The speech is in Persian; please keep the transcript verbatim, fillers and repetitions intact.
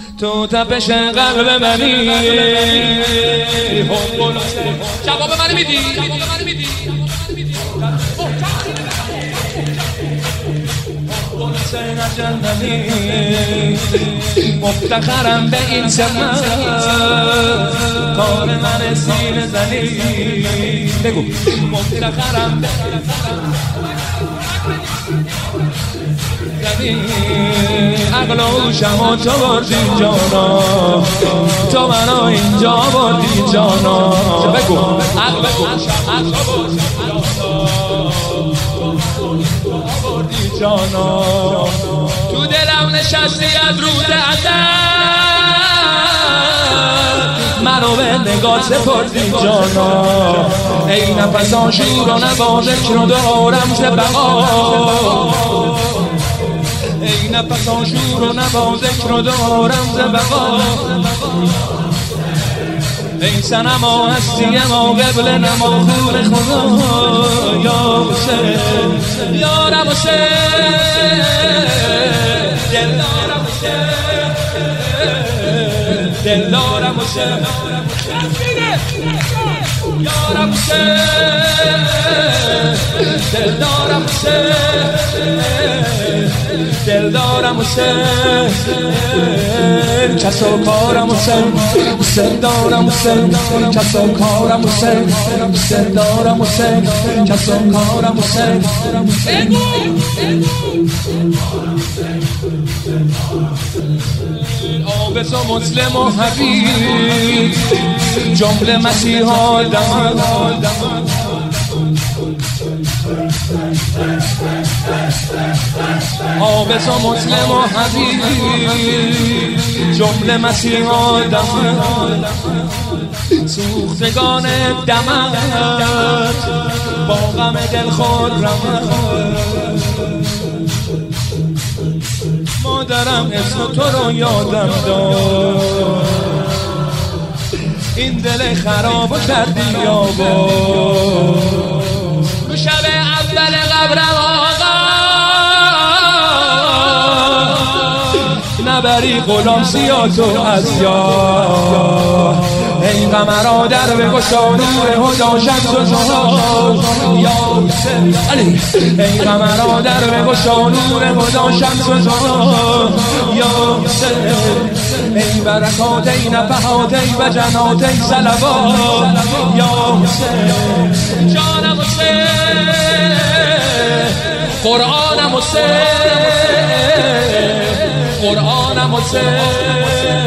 تو تپش قلب منی جواب منو میدی حسین جنمی مفتخرم به این سمت کار من سینه زنی بگو مفتخرم به عقل و هوشم تو بردی جانا تو منو اینجا بردی جانا بگو عقل و هوشم بردی جانا تو دلم نشستی از روز ازل منو به نگاه سپردی جانا ای نفسان شور و نوا ذکر و دارم ز بقا ای نفسان شور و نوا ذکر و دارم ز بقا ای صنما هستی ما قبل نما خون خدا یا حسین یارم حسین دلدارم حسین دلدارم حسین یارم حسین دلدارم حسین دلدارم حسین کس و کارم حسین حسین دارم حسین کس و کارم حسین حسین دارم حسین کس و کارم حسین آبس و مسلم و حبیب جمله مسیحا دم آبس و مسلم و حبیب جمله مسیحا دم سوختگان دمت با غم دل خرمت مادرم اسم تو رو یادم داد این دل خرابو کردی یابا تو شب اول قبرم آقا نبری غلام سیاتو از یاد ای قمرا در بگشا نور هدا شمس و زهرا یا حسین علی ای قمرا در بگشا نور هدا شمس و زهرا یا حسین ای برکات ای نفحات ای وجنات ای صلوات یا حسین جانم حسین قرآنم حسین قرآنم حسین